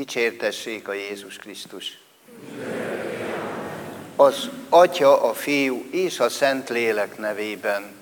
Dicsértessék a Jézus Krisztus! Az Atya, a Fiú és a Szentlélek nevében.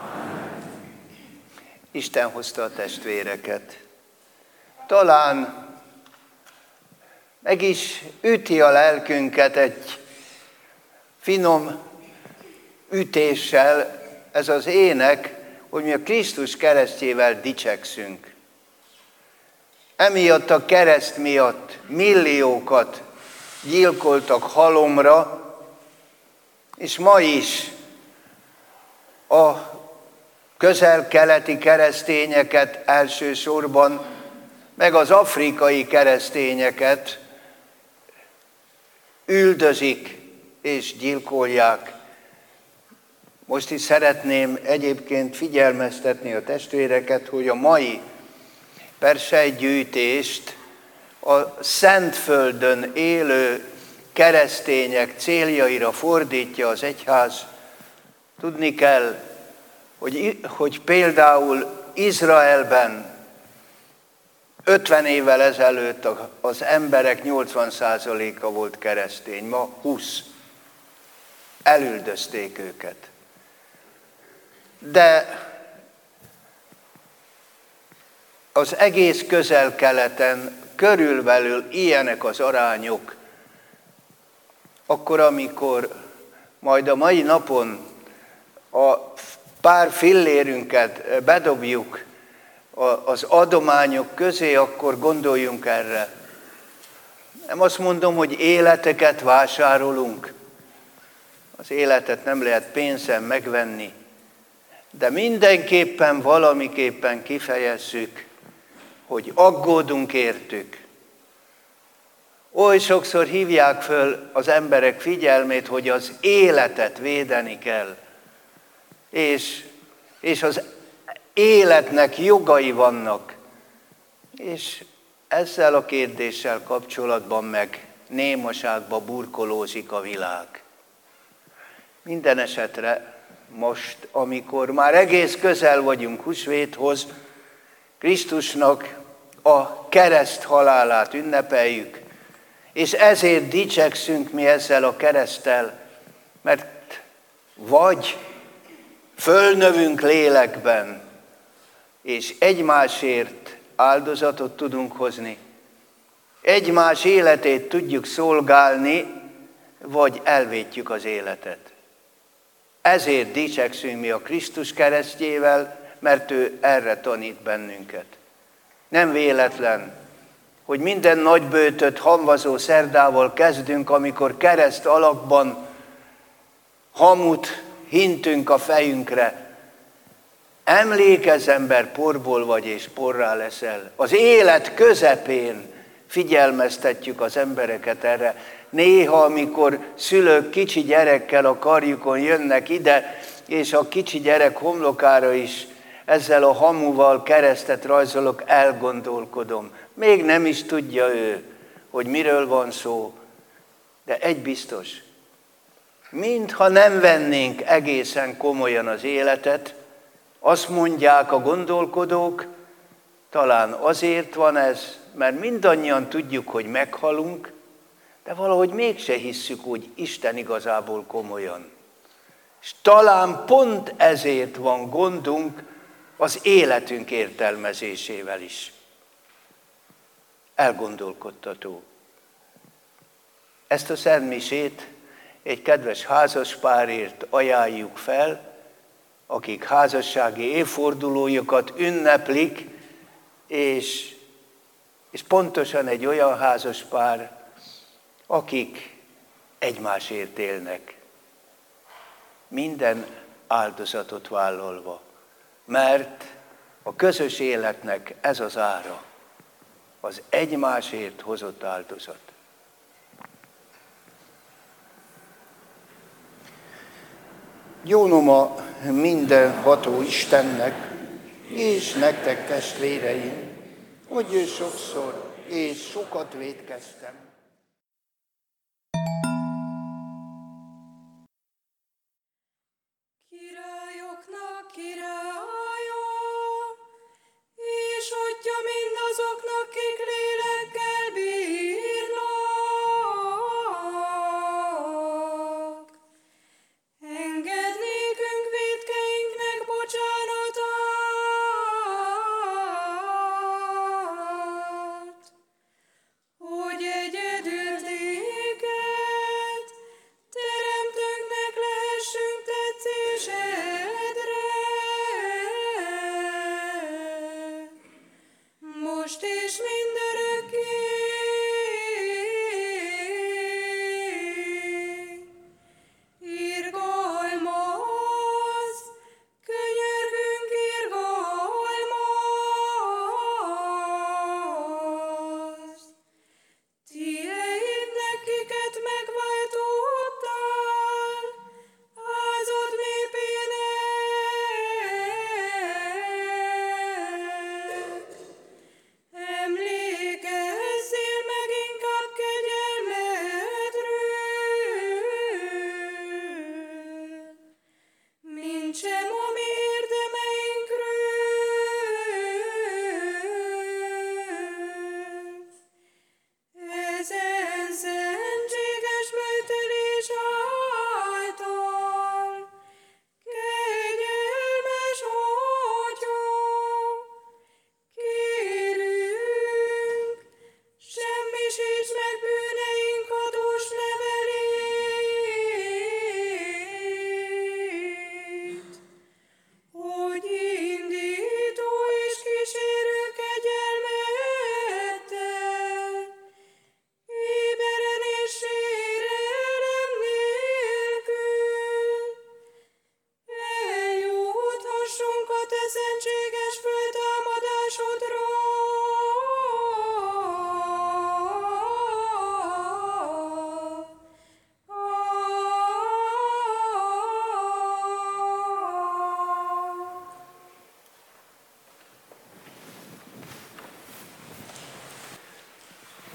Isten hozta a testvéreket. Talán meg is üti a lelkünket egy finom ütéssel ez az ének, hogy mi a Krisztus keresztjével dicsekszünk. Emiatt a kereszt miatt milliókat gyilkoltak halomra, és ma is a közel-keleti keresztényeket elsősorban, meg az afrikai keresztényeket üldözik és gyilkolják. Most is szeretném egyébként figyelmeztetni a testvéreket, hogy a mai persejgyűjtést a Szentföldön élő keresztények céljaira fordítja az egyház. Tudni kell, hogy például Izraelben 50 évvel ezelőtt az emberek 80%-a volt keresztény, ma 20. Elüldözték őket. De az egész Közel-Keleten körülbelül ilyenek az arányok, akkor, amikor majd a mai napon a pár fillérünket bedobjuk az adományok közé, akkor gondoljunk erre. Nem azt mondom, hogy életeket vásárolunk. Az életet nem lehet pénzen megvenni, de mindenképpen valamiképpen kifejezzük, hogy aggódunk értük. Oly sokszor hívják föl az emberek figyelmét, hogy az életet védeni kell, és az életnek jogai vannak. És ezzel a kérdéssel kapcsolatban meg némaságba burkolózik a világ. Minden esetre most, amikor már egész közel vagyunk húsvéthoz, Krisztusnak a kereszt halálát ünnepeljük, és ezért dicsekszünk mi ezzel a kereszttel, mert vagy fölnövünk lélekben, és egymásért áldozatot tudunk hozni, egymás életét tudjuk szolgálni, vagy elvétjük az életet. Ezért dicsekszünk mi a Krisztus keresztjével, mert ő erre tanít bennünket. Nem véletlen, hogy minden nagyböjtöt hamvazó szerdával kezdünk, amikor kereszt alakban hamut hintünk a fejünkre. Emlékezz, ember, porból vagy és porrá leszel. Az élet közepén figyelmeztetjük az embereket erre. Néha, amikor szülők kicsi gyerekkel a karjukon jönnek ide, és a kicsi gyerek homlokára is ezzel a hamuval keresztet rajzolok, elgondolkodom. Még nem is tudja ő, hogy miről van szó, de egy biztos, mintha nem vennénk egészen komolyan az életet, azt mondják a gondolkodók, talán azért van ez, mert mindannyian tudjuk, hogy meghalunk, de valahogy mégse hisszük, hogy Isten igazából komolyan. És talán pont ezért van gondunk az életünk értelmezésével is. Elgondolkodtató. Ezt a szentmisét egy kedves házaspárért ajánljuk fel, akik házassági évfordulójukat ünneplik, és pontosan egy olyan házaspár, akik egymásért élnek, minden áldozatot vállalva, mert a közös életnek ez az ára, az egymásért hozott áldozat. Jónoma mindenható Istennek, és nektek testvéreim, hogy sokszor és sokat vétkeztem. Királyoknak királya, és Atya mindazoknak, kik lélekkel bíznak.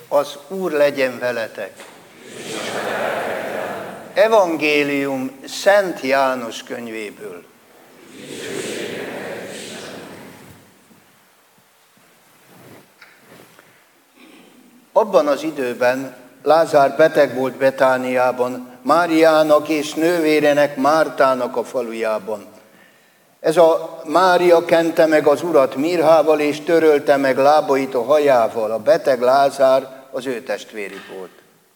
Az Úr legyen veletek. Evangélium Szent János könyvéből. Abban az időben Lázár beteg volt Betániában, Máriának és nővérének Mártának a falujában. Ez a Mária kente meg az Urat mirhával, és törölte meg lábait a hajával. A beteg Lázár az ő testvérük volt.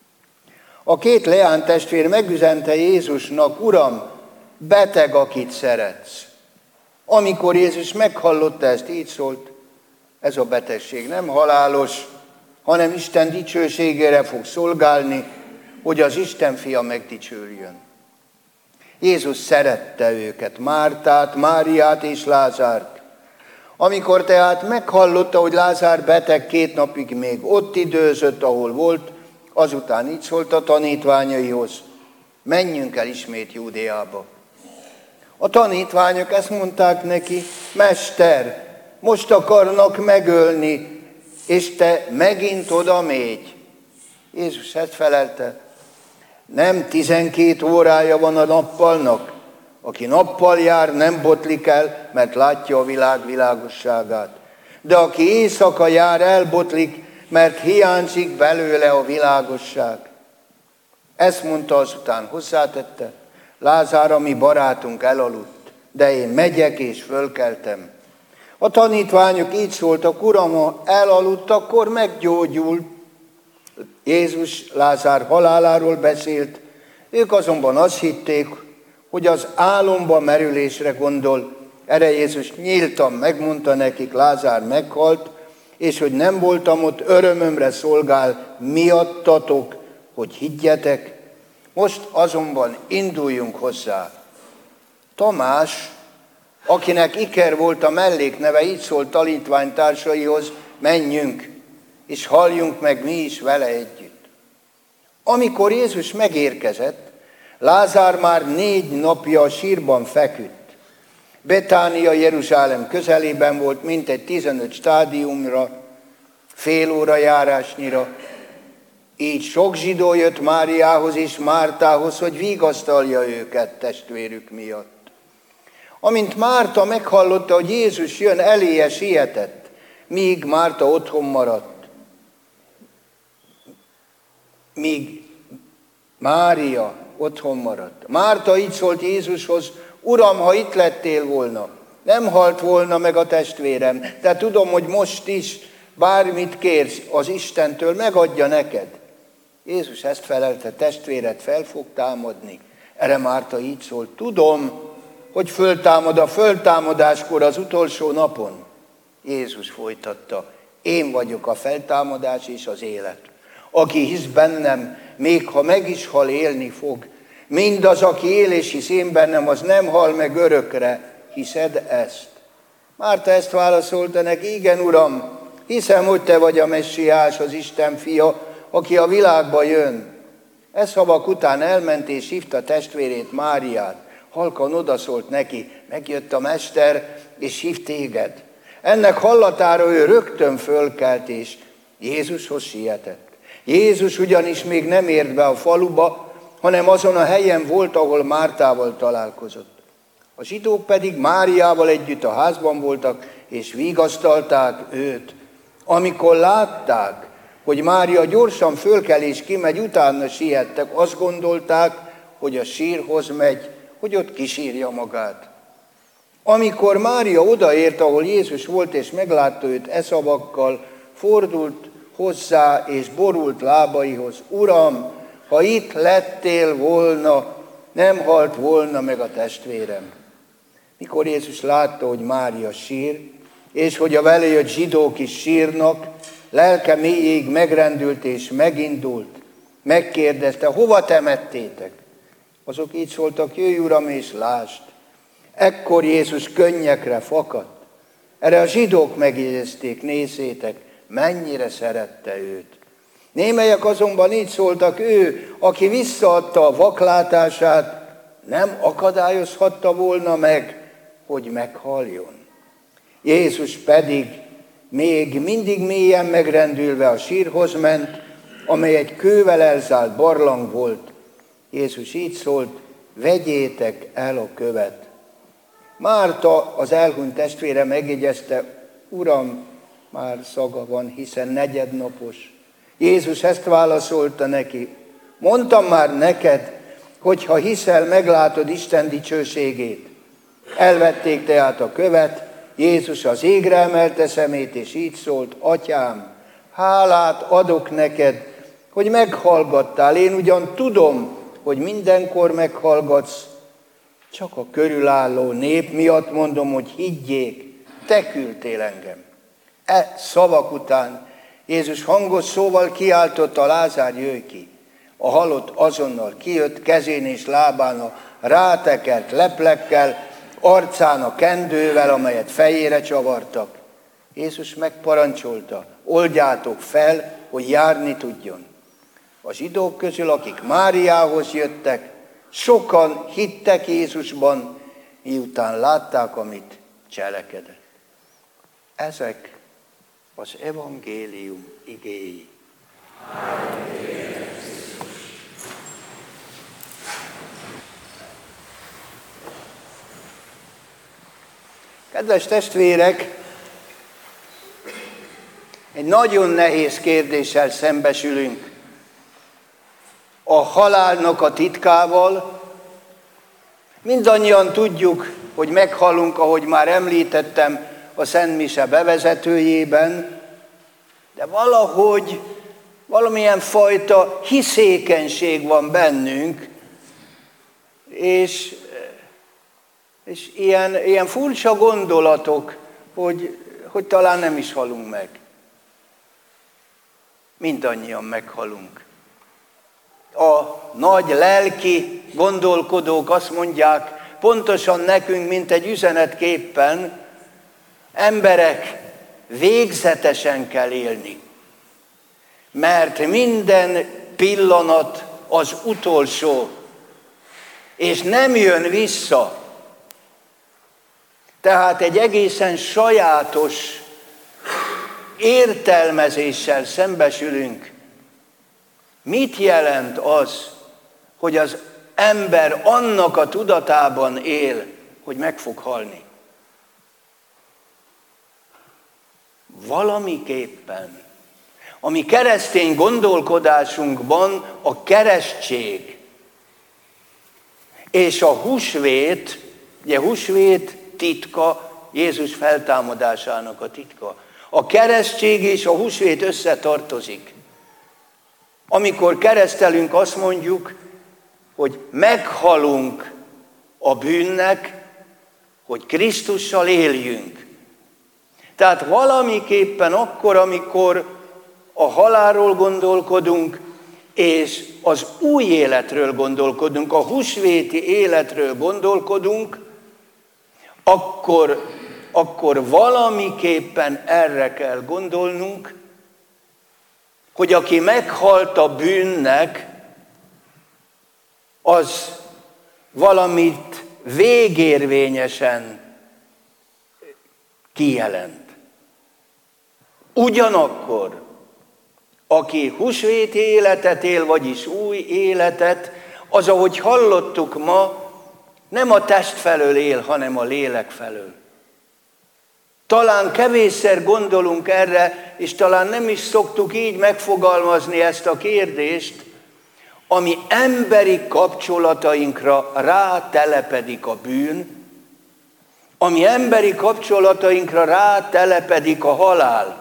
A két leánytestvér megüzente Jézusnak: Uram, beteg, akit szeretsz. Amikor Jézus meghallotta ezt, így szólt: ez a betegség nem halálos, hanem Isten dicsőségére fog szolgálni, hogy az Isten fia megdicsőljön. Jézus szerette őket, Mártát, Máriát és Lázárt. Amikor tehát meghallotta, hogy Lázár beteg, 2 napig még ott időzött, ahol volt, azután így szólt a tanítványaihoz: menjünk el ismét Júdeába. A tanítványok ezt mondták neki: Mester, most akarnak megölni, és te megint oda mégy. Jézus ezt felelte: nem 12 órája van a nappalnak? Aki nappal jár, nem botlik el, mert látja a világ világosságát. De aki éjszaka jár, elbotlik, mert hiányzik belőle a világosság. Ezt mondta, azután hozzátette: Lázár, a mi barátunk, elaludt, de én megyek és fölkeltem. A tanítványok így szóltak: Uram, ha elaludt, akkor meggyógyul. Jézus Lázár haláláról beszélt, ők azonban azt hitték, hogy az álomba merülésre gondol. Erre Jézus nyíltan megmondta nekik: Lázár meghalt, és hogy nem voltam ott, örömömre szolgál miattatok, hogy higgyetek. Most azonban induljunk hozzá. Tamás, akinek Iker volt a mellékneve, így szólt tanítványtársaihoz: menjünk, és halljunk meg mi is vele együtt. Amikor Jézus megérkezett, Lázár már 4 napja a sírban feküdt. Betánia Jeruzsálem közelében volt, mintegy 15 stádiumra, fél óra járásnyira. Így sok zsidó jött Máriához és Mártához, hogy vigasztalja őket testvérük miatt. Amint Márta meghallotta, hogy Jézus jön, eléje sietett, míg Márta otthon maradt. Míg Mária otthon maradt. Márta így szólt Jézushoz: Uram, ha itt lettél volna, nem halt volna meg a testvérem, de tudom, hogy most is bármit kérsz az Istentől, megadja neked. Jézus ezt felelte: testvéred fel fog támadni. Erre Márta így szólt: tudom, hogy föltámad a föltámadáskor, az utolsó napon. Jézus folytatta: én vagyok a feltámadás és az élet. Aki hisz bennem, még ha meg is hal, élni fog. Mindaz, aki él és hisz én bennem, az nem hal meg örökre. Hiszed ezt? Márta ezt válaszolta neki: igen, Uram, hiszem, hogy te vagy a Messiás, az Isten fia, aki a világba jön. E szavak után elment és hívta testvérét, Máriát. Halkan odaszólt neki: megjött a Mester, és hív téged. Ennek hallatára ő rögtön fölkelt, és Jézushoz sietett. Jézus ugyanis még nem ért be a faluba, hanem azon a helyen volt, ahol Mártával találkozott. A zsidók pedig Máriával együtt a házban voltak, és vigasztalták őt. Amikor látták, hogy Mária gyorsan fölkel és kimegy, utána siettek, azt gondolták, hogy a sírhoz megy, hogy ott kisírja magát. Amikor Mária odaért, ahol Jézus volt, és meglátta őt e szavakkal, fordult hozzá, és borult lábaihoz: Uram, ha itt lettél volna, nem halt volna meg a testvérem. Mikor Jézus látta, hogy Mária sír, és hogy a vele jött zsidók is sírnak, lelke mélyéig megrendült és megindult. Megkérdezte: hova temettétek? Azok így szóltak: jöjj, Uram, és lásd. Ekkor Jézus könnyekre fakadt. Erre a zsidók megjegyezték: nézzétek, mennyire szerette őt. Némelyek azonban így szóltak: ő, aki visszaadta a vaklátását, nem akadályozhatta volna meg, hogy meghaljon. Jézus pedig még mindig mélyen megrendülve a sírhoz ment, amely egy kővel elzárt barlang volt. Jézus így szólt, vegyétek el a követ. Márta, az elhunyt testvére megjegyezte, Uram, már szaga van, hiszen negyednapos. Jézus ezt válaszolta neki, mondtam már neked, hogy ha hiszel, meglátod Isten dicsőségét. Elvették tehát a követ, Jézus az égre emelte szemét, és így szólt, Atyám, hálát adok neked, hogy meghallgattál. Én ugyan tudom, hogy mindenkor meghallgatsz, csak a körülálló nép miatt mondom, hogy higgyék, te küldtél engem. E szavak után Jézus hangos szóval kiáltotta, Lázár, jöjj ki. A halott azonnal kijött, kezén és lábán a rátekert leplekkel, arcán a kendővel, amelyet fejére csavartak. Jézus megparancsolta, oldjátok fel, hogy járni tudjon. A zsidók közül, akik Máriához jöttek, sokan hittek Jézusban, miután látták, amit cselekedett. Ezek az evangélium igéi. Kedves testvérek, egy nagyon nehéz kérdéssel szembesülünk. A halálnak a titkával. Mindannyian tudjuk, hogy meghalunk, ahogy már említettem a Szent Mise bevezetőjében, de valahogy valamilyen fajta hiszékenység van bennünk, és ilyen furcsa gondolatok, hogy talán nem is halunk meg. Mindannyian meghalunk. A nagy lelki gondolkodók azt mondják, pontosan nekünk, mint egy üzenetképpen, emberek, végzetesen kell élni. Mert minden pillanat az utolsó, és nem jön vissza. Tehát egy egészen sajátos értelmezéssel szembesülünk. Mit jelent az, hogy az ember annak a tudatában él, hogy meg fog halni? Valamiképpen, a mi keresztény gondolkodásunkban a keresztség és a húsvét, ugye húsvét titka, Jézus feltámadásának a titka. A keresztség és a húsvét összetartozik. Amikor keresztelünk, azt mondjuk, hogy meghalunk a bűnnek, hogy Krisztussal éljünk. Tehát valamiképpen akkor, amikor a halálról gondolkodunk, és az új életről gondolkodunk, a húsvéti életről gondolkodunk, akkor valamiképpen erre kell gondolnunk, hogy aki meghalt a bűnnek, az valamit végérvényesen kijelent. Ugyanakkor, aki húsvéti életet él, vagyis új életet, az, ahogy hallottuk ma, nem a test felől él, hanem a lélek felől. Talán kevésszer gondolunk erre, és talán nem is szoktuk így megfogalmazni ezt a kérdést, ami emberi kapcsolatainkra rátelepedik a bűn, ami emberi kapcsolatainkra rátelepedik a halál.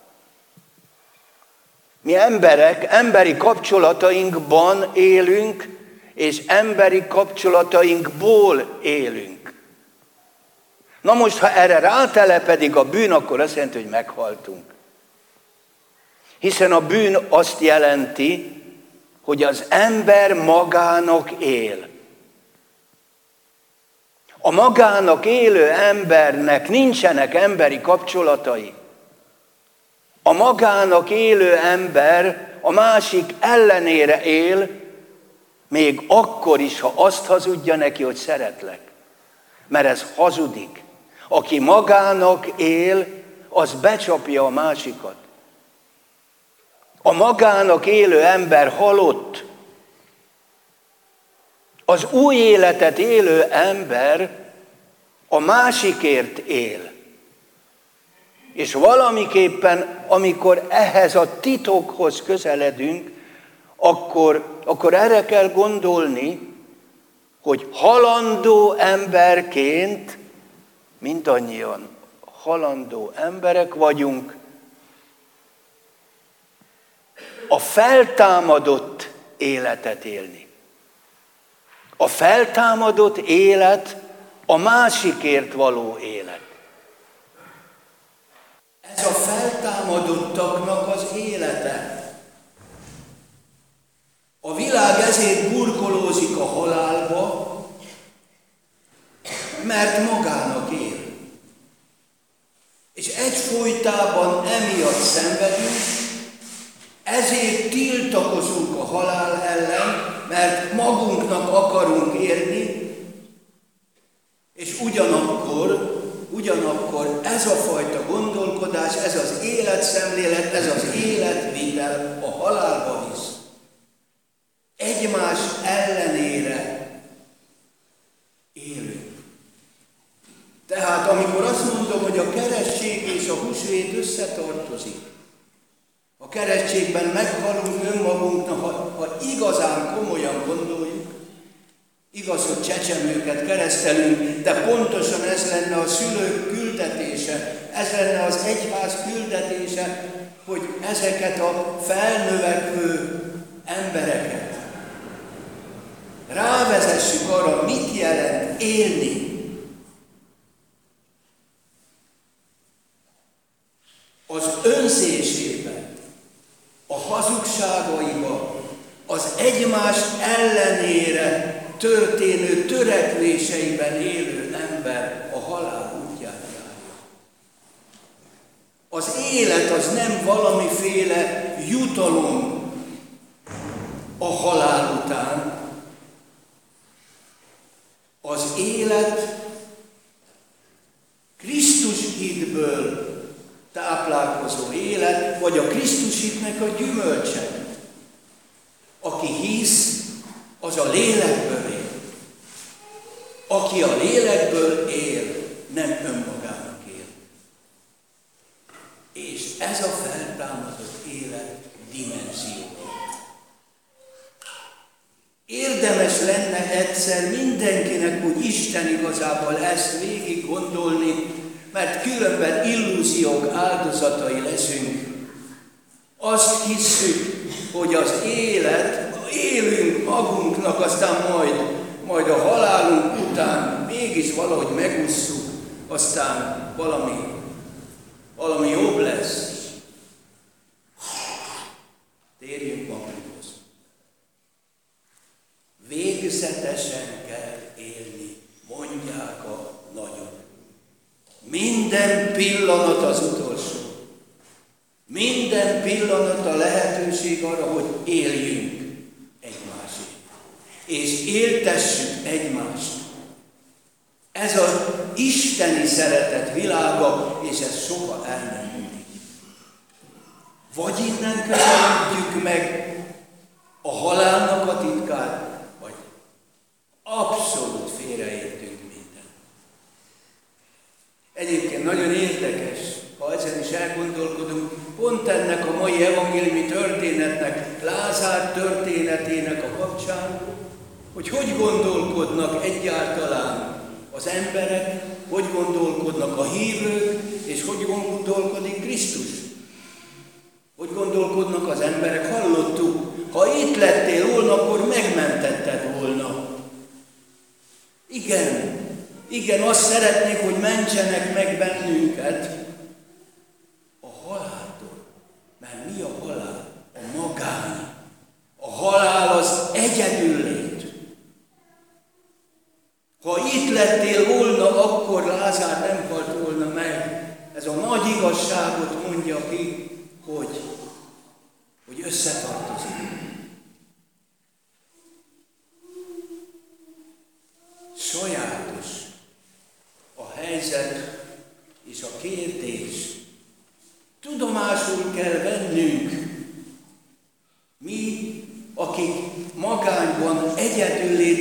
Mi emberek, emberi kapcsolatainkban élünk, és emberi kapcsolatainkból élünk. Na most, ha erre rátelepedik a bűn, akkor azt jelenti, hogy meghaltunk. Hiszen a bűn azt jelenti, hogy az ember magának él. A magának élő embernek nincsenek emberi kapcsolatai. A magának élő ember a másik ellenére él, még akkor is, ha azt hazudja neki, hogy szeretlek. Mert ez hazudik. Aki magának él, az becsapja a másikat. A magának élő ember halott. Az új életet élő ember a másikért él. És valamiképpen, amikor ehhez a titokhoz közeledünk, akkor erre kell gondolni, hogy halandó emberként, mindannyian halandó emberek vagyunk, a feltámadott életet élni. A feltámadott élet a másikért való élet. Ez a feltámadottaknak az élete. A világ ezért burkolózik a halálba, mert magának él. És egyfolytában emiatt szenvedünk, ezért tiltakozunk a halál ellen, mert magunknak akarunk érni, és ugyanakkor ez a fajta gondolkodás, ez az életszemlélet, ez az életvitel a halálba visz. Egymás ellenére élünk. Tehát amikor azt mondom, hogy a keresztség és a húsvét összetartozik, a keresztségben meghalunk önmagunknak, ha igazán komolyan gondoljuk, igaz, hogy csecsemőket keresztelünk, de pontosan ez lenne a szülők küldetése, ez lenne az egyház küldetése, hogy ezeket a felnövekvő embereket rávezessük arra, mit jelent élni. Az önzésében, a hazugságaiban, az egymás ellenére történő törekvéseiben élő ember a halál útján járja. Az élet az nem valamiféle jutalom a halál után. Az élet Krisztus hitből táplálkozó élet, vagy a Krisztus hitnek a gyümölcse. Aki hisz, az a lélekből él. Aki a lélekből él, nem önmagának él. És ez a feltámadott élet dimenziója. Érdemes lenne egyszer mindenkinek úgy Isten igazából ezt végig gondolni, mert különben illúziók áldozatai leszünk. Azt hisszük, hogy az élet, élünk magunknak, aztán majd a halálunk után mégis valahogy megússzuk, aztán valami jobb lesz. Térjünk magunkhoz. Végzetesen kell élni, mondják a nagyok. Minden pillanat az utolsó. Minden pillanat a lehetőség arra, hogy éljünk egymásért. És éltessük egymást. Ez az isteni szeretet világa, és ez soha el nem múlik. Vagy innen közelítjük meg a halálnak a titkát, vagy abszolút félreértünk mindent. Egyébként nagyon érdekes, ha ezen is elgondolkodunk, pont ennek a mai evangéliumi történetnek, Lázár történetének a kapcsán, hogy gondolkodnak egyáltalán az emberek, hogy gondolkodnak a hívők, és hogy gondolkodik Krisztus. Hogy gondolkodnak az emberek, hallottuk, ha itt lettél volna, akkor megmentetted volna. Igen, azt szeretnék, hogy mentsenek meg bennünket a haláltól. Mert mi a halál? A magány. A halál az egyedüllét. Ha itt lettél volna, akkor Lázár nem halt volna meg. Ez a nagy igazságot mondja ki, hogy összetartozik. Sajátos a helyzet és a kérdés. Tudomásul kell vennünk,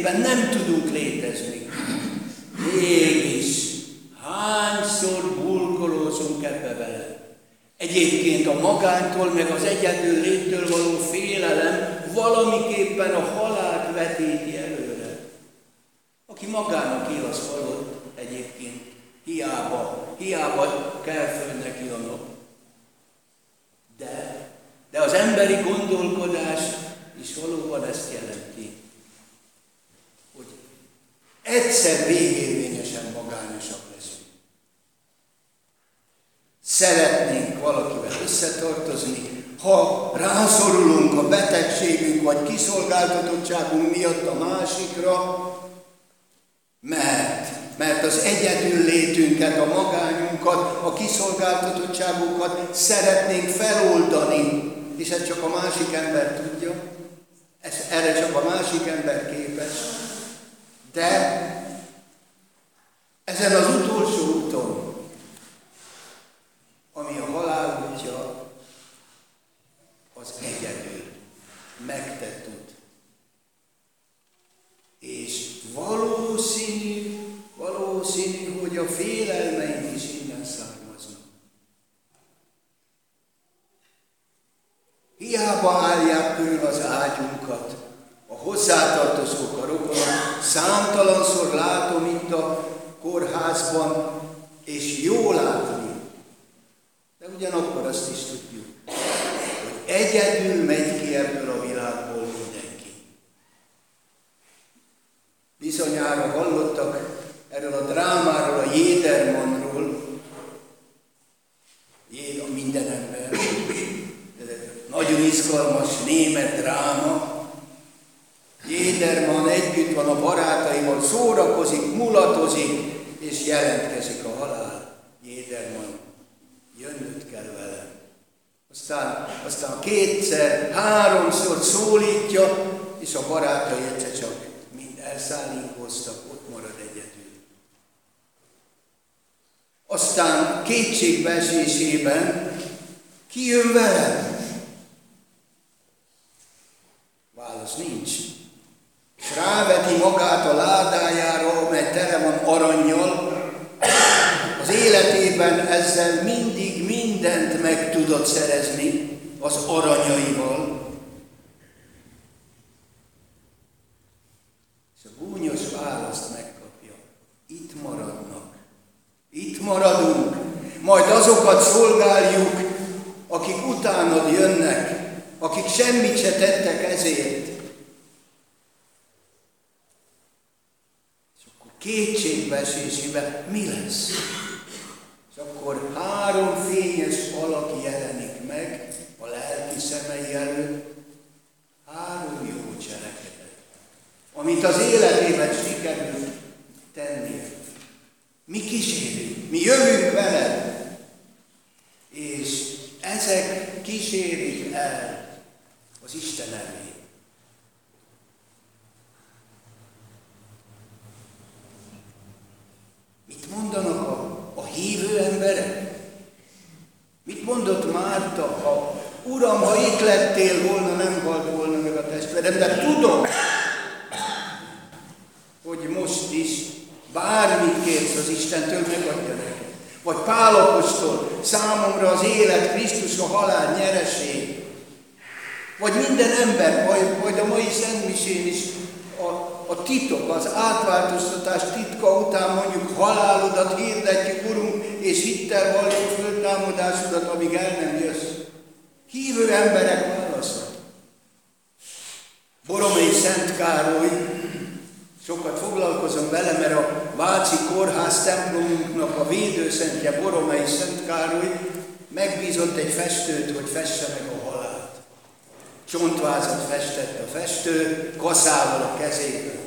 életében nem tudunk létezni. Mégis hányszor burkolózunk ebbe vele. Egyébként a magánytól, meg az egyedül léttől való félelem valamiképpen a halált vetíti előre. Aki magának él, az halott egyébként. Hiába kell föl neki a nap. De az emberi gondolkodás is valóban ezt jelenti, hogy egyszer végérvényesen magányosak leszünk. Szeretnénk valakivel összetartozni, ha rászorulunk a betegségünk vagy kiszolgáltatottságunk miatt a másikra, mert az egyedül létünket, a magányunkat, a kiszolgáltatottságunkat szeretnénk feloldani, és ezt csak a másik ember tudja, erre csak a másik ember képes. De ezen az utolsó úton, ami a halál útja, az egyedül megtett út. És valószínű, hogy a félelmeink is innen származnak. Hiába állják körül az ágyunkat, a hozzátartozók, a rokonok, számtalanszor látom itt a kórházban, és jó látni. De ugyanakkor azt is tudjuk, hogy egyedül megy ki ebből a világból mindenki. Bizonyára hallottak erről a drámáról, a Jédermanról, a minden ember. Nagyon izgalmas német dráma. Jéderman együtt van a barátaival, szórakozik, mulatozik, és jelentkezik a halál. Jéderman, jönnöd kell velem. Aztán kétszer, háromszor szólítja, és a barátai egyszer csak mind elszállinkoztak, ott marad egyedül. Aztán kétségbeesésében ki jön velem? Válasz nincs. És ráveti magát a ládájára, amely tele van arannyal. Az életében ezzel mindig mindent meg tudott szerezni az aranyaival. És a gúnyos választ megkapja. Itt maradnak. Itt maradunk. Majd azokat szolgáljuk, akik utánad jönnek, akik semmit se tettek ezért. És akkor kétségbeesésében mi lesz? És akkor három fényes alak jelenik meg a lelki szemei előtt, három jó cselekedet, amit az életében sikerült tennie. Mi kísérjük, mi jövünk veled, és ezek kísérik el az Isten elé. Mit mondanak a hívő emberek? Mit mondott Márta, ha Uram, ha itt lettél volna, nem halt volna meg a testvérem, de tudom, hogy most is bármit kérsz az Istentől, megadja neked. Vagy Pál apostol, számomra az élet Krisztus, a halál nyereség. Vagy minden ember, vagy a mai szentmisén is a titok, az átváltoztatás titka után mondjuk halálodat hirdetjük, Urunk, és hittel valljuk föltámadásodat, amíg el nem jössz. Hívő emberek válaszol. Boromei Szent Károly, sokat foglalkozom vele, mert a Váci Kórház templomunknak a védőszentje Boromei Szent Károly megbízott egy festőt, hogy fesse meg a halált. Csontvázat festett a festő, kaszával a kezében.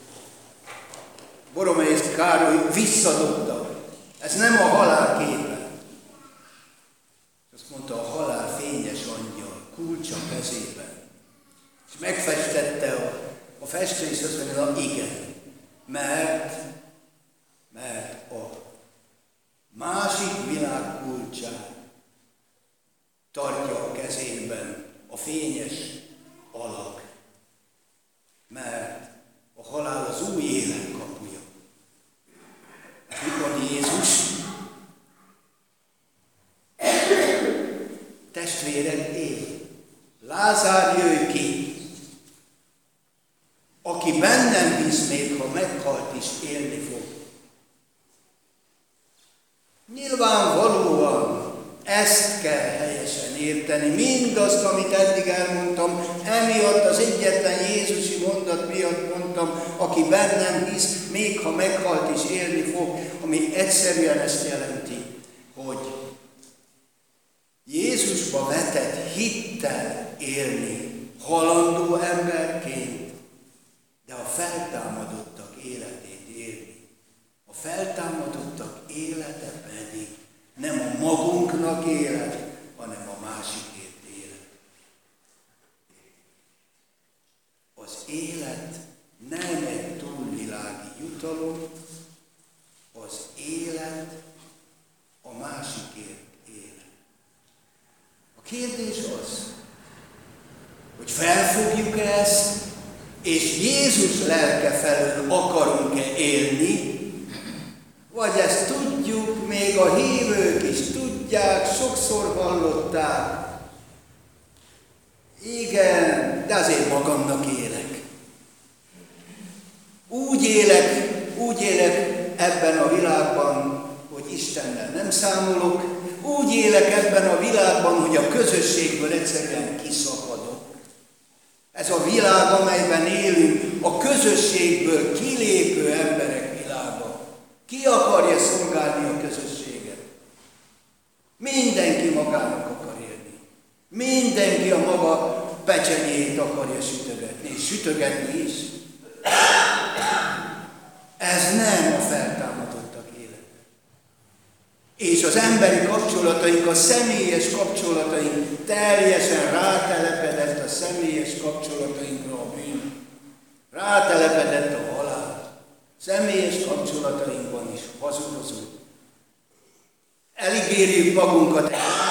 Boromei Károly visszadobta. Ez nem a halál képe. Azt mondta, a halál fényes angyal, kulcs a kezében. És megfestette a festő, és azt mondja, igen, mert a másik világ kulcsát tartja a kezében a fényes alak, mert a halál testvérem él. Lázár jöjj ki. Aki bennem hisz, még ha meghalt is, élni fog. Nyilvánvalóan ezt kell helyesen érteni, mindazt, amit eddig elmondtam, emiatt az egyetlen Jézusi mondat miatt mondtam, aki bennem hisz, még ha meghalt is, élni fog, ami egyszerűen ezt jelenti, hogy Jézusba vetett hittel élni, halandó emberként, de a feltámadottak életét élni. A feltámadottak élete pedig nem a magunknak élet, hanem a másikért élet. Az élet nem egy túlvilági jutalom, az élet a másikért élet. A kérdés az, hogy felfogjuk ezt, és Jézus lelke felől akarunk-e élni, vagy ezt tudjuk, még a hívők is tudják, sokszor hallották. Igen, de azért magamnak élek. Úgy élek ebben a világban, hogy Istennel nem számolok, úgy élek ebben a világban, hogy a közösségből egyszerűen kiszakadok. Ez a világ, amelyben élünk, a közösségből kilépő emberek világa. Ki akarja szolgálni a közösséget? Mindenki magának akar élni. Mindenki a maga pecsenyét akarja sütögetni, és sütögetni is. Ez nem a feltámadottak élete. És az emberi kapcsolataink, a személyes kapcsolataink teljesen rátelepedett a személyes kapcsolatainkra a bűn. Rátelepedett a halál. Személyes kapcsolatainkban is hazudozunk. Eligérjük magunkat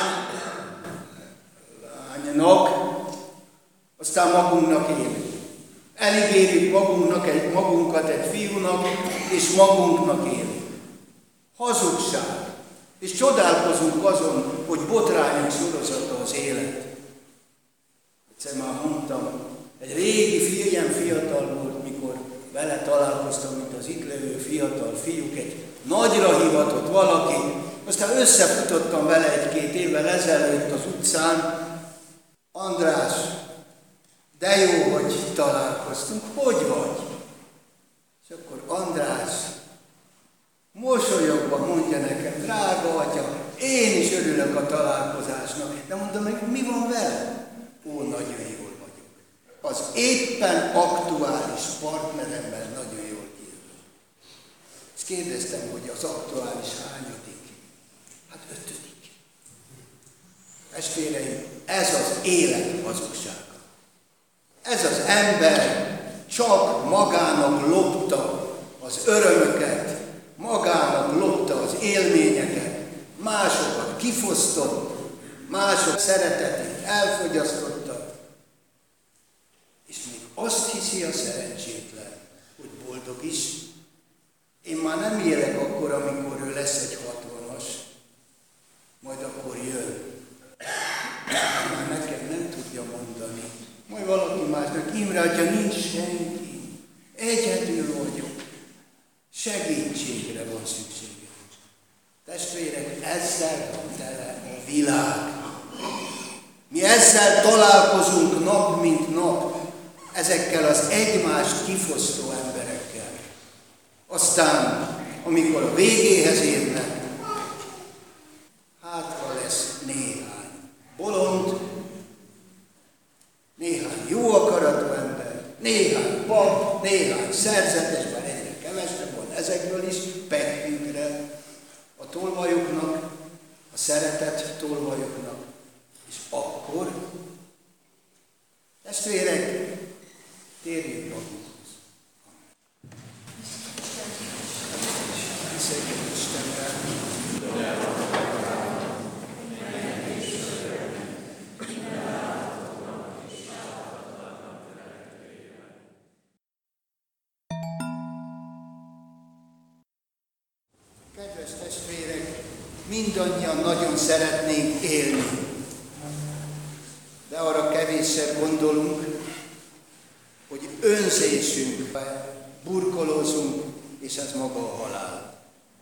lánynak, aztán magunknak élünk. Eligérjük magunkat egy fiúnak, és magunknak élünk. Hazugság. És csodálkozunk azon, hogy botrányok sorozata az élet. Egyszer már mondtam, egy régi ilyen fiatal volt, mikor vele találkoztam, mint az itt levő fiatal fiúk, egy nagyra hivatott valaki, aztán összefutottam vele 1-2 évvel ezelőtt az utcán. András, de jó, hogy találkoztunk, hogy vagy? És akkor András mosolyogva mondja nekem, drága atya, én is örülök a találkozásnak. De mondom, hogy mi van vele? Ó, nagyon jól vagyok. Az éppen aktuális partneremmel nagyon jól kijövök. És kérdeztem, hogy az aktuális hányadik? Hát 5. Testvéreim, ez az élet hazugsága. Ez az ember csak magának lopta az örömöket, magának lopta az élményeket, másokat kifosztott, mások szeretetét elfogyasztotta, és még azt hiszi a szerencsétlen, hogy boldog is. Én már nem élek akkor, amikor ő lesz egy 60-as, majd akkor jön. Már nekem nem tudja mondani. Majd valaki másnak, Imre atya, nincs senki. Egyedül vagyok. Segítségre van szüksége. Testvérek, ezzel van tele a világ. Mi ezzel találkozunk nap mint nap, ezekkel az egymást kifosztó emberekkel. Aztán, amikor a végéhez érnek, hátra lesz néhány bolond, néhány jó akaratú ember, néhány pap, néhány szerzetes, bár egyre kevesebb van ezekből is, pekünkre, a tolvajoknak, a szeretett tolvajoknak. És akkor, testvérek, térjünk magunkhoz. Hiszek Istenben. Kedves testvérek, mindannyian nagyon szeretnénk élni. De arra kevésszer gondolunk, hogy önzésünk, burkolózunk, és ez maga a halál.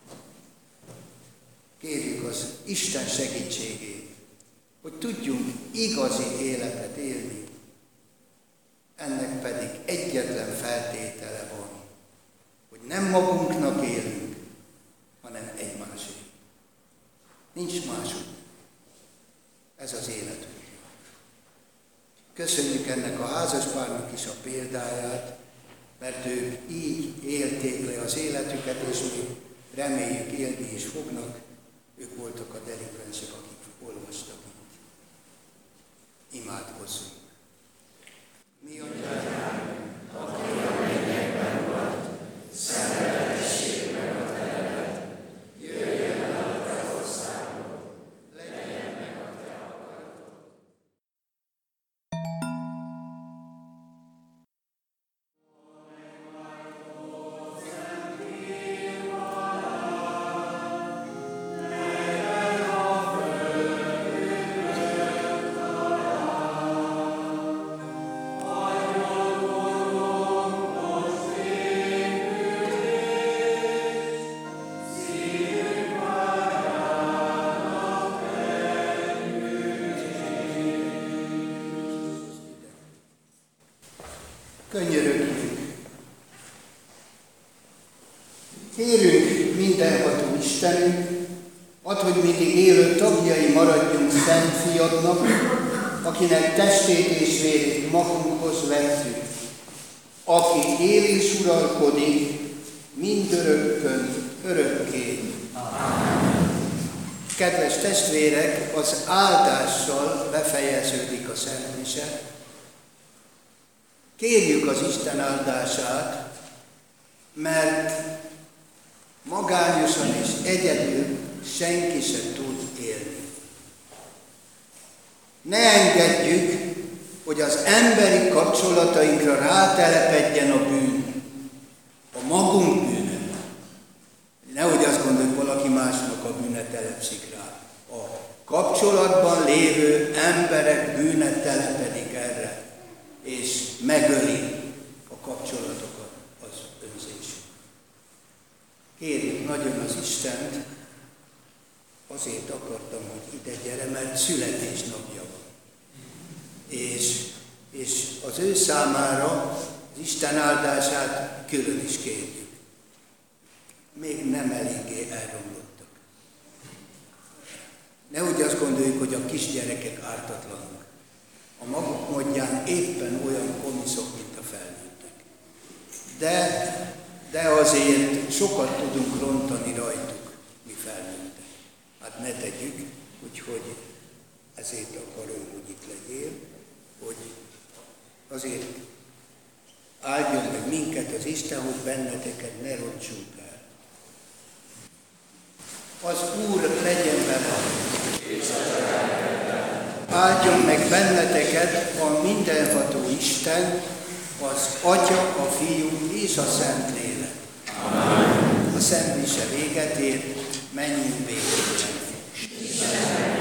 Kérjük az Isten segítségét, hogy tudjunk igazi életet élni. Ennek pedig egyetlen feltétele van, hogy nem magunknak élünk, hanem egymásért. Nincs másod. Ez az életünk. Köszönjük ennek a házaspárnak is a példáját, mert ők így élték le az életüket, és mi reméljük élni is fognak. Ők voltak a delikvensek, akik olvastak itt. Imádkozzunk. Mi atyánk, aki a mennyekben vagy, szenteltessék meg a te neved, jöjjön el a te országod, legyen meg a te akaratod. Könyörögjünk. Kérünk mindenható Istenünk, add, hogy mindig élő tagjai maradjunk szent fiadnak, akinek testét és vérét magunkhoz vettük, aki él és uralkodik mindörökkön, örökké. Amen. Kedves testvérek, az áldással befejeződik a Szent Mise. Kérjük az Isten áldását, mert magányosan és egyedül senki sem tud élni. Ne engedjük, hogy az emberi kapcsolatainkra rátelepedjen a bűn, a magunk bűne. Nehogy azt gondoljuk, valaki másnak a bűne telepszik rá. A kapcsolatban lévő emberek bűne telepedik erre, és megöli a kapcsolatokat az önzés. Kérjük nagyon az Istent, azért akartam, hogy ide gyere, mert születésnapja van. És az ő számára az Isten áldását külön is kérjük. Még nem eléggé elromlottak. Nehogy azt gondoljuk, hogy a kisgyerekek ártatlanok. A maguk módján éppen olyan komiszok, mint a felnőttek. De azért sokat tudunk rontani rajtuk, mi felnőttek. Hát ne tegyük, úgyhogy ezért akarom, hogy itt legyél, hogy azért áldjon meg minket az Isten, hogy benneteket ne rontsunk el. Az Úr legyen vele. Áldjon meg benneteket a mindenható Isten, az Atya, a Fiú és a Szentlélek. Amen. A Szent Mise véget ér, menjünk békében.